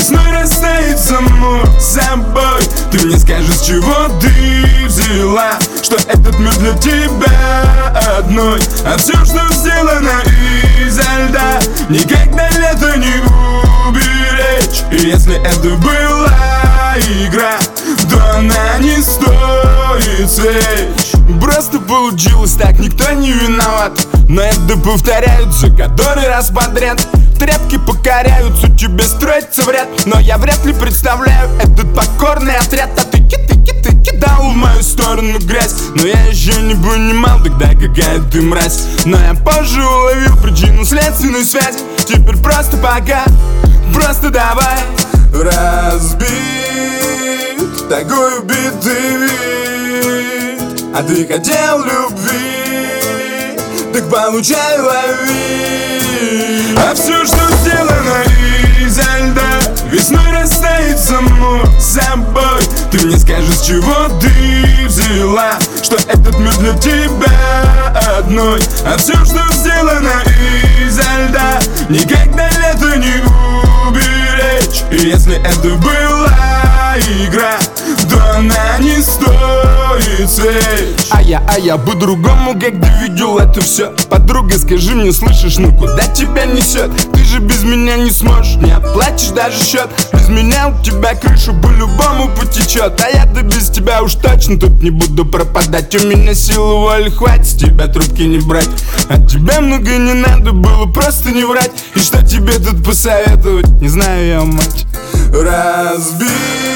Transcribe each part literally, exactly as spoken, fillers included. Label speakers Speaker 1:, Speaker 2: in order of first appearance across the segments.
Speaker 1: Весной растает само собой. Ты мне скажи, с чего ты взяла, что этот мир для тебя одной. А все, что сделано изо льда, никогда лето не уберечь. И если это была игра, то она не стоит свеч. Просто получилось так, никто не виноват. Но это повторяются который раз подряд. Тряпки покоряются, тебе строится в ряд. Но я вряд ли представляю этот покорный отряд. А ты ки-ты-ки-ты кидал в мою сторону грязь. Но я еще не понимал тогда, какая ты мразь. Но я позже уловил причину-следственную связь. Теперь просто пока, просто давай. Разбит такой убитый вид, а ты хотел любви, так получай, лови. А все, что сделано изо льда, весной растает само собой. Ты мне скажи, с чего ты взяла, что этот мир для тебя одной. А все, что сделано изо льда, никогда лето не уберечь. И если это была игра, то она не стоит свеч. А я, а я по-другому, когда видел это все. Подруга, скажи мне, слышишь, ну куда тебя несет? Ты же без меня не сможешь, не оплатишь даже счет. Без меня у тебя крыша по-любому потечет. А я-то без тебя уж точно тут не буду пропадать. У меня силы воли хватит, с тебя трубки не брать. От тебя много не надо было, просто не врать. И что тебе тут посоветовать, не знаю я, мать. Разбит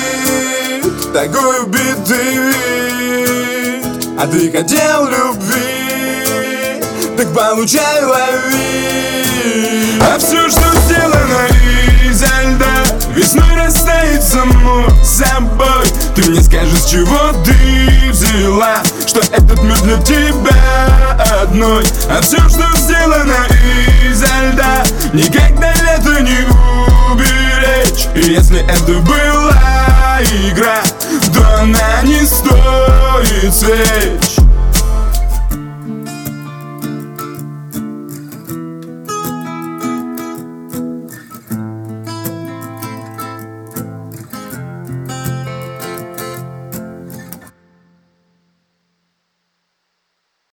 Speaker 1: такой убитый вид, а ты хотел любви, так получай, лови. А все, что сделано изо льда, весной растает само собой. Ты мне скажи, с чего ты взяла, что этот мир для тебя одной. А все, что сделано изо льда, никогда лето не уберечь. И если это была игра, то она не стоит свеч.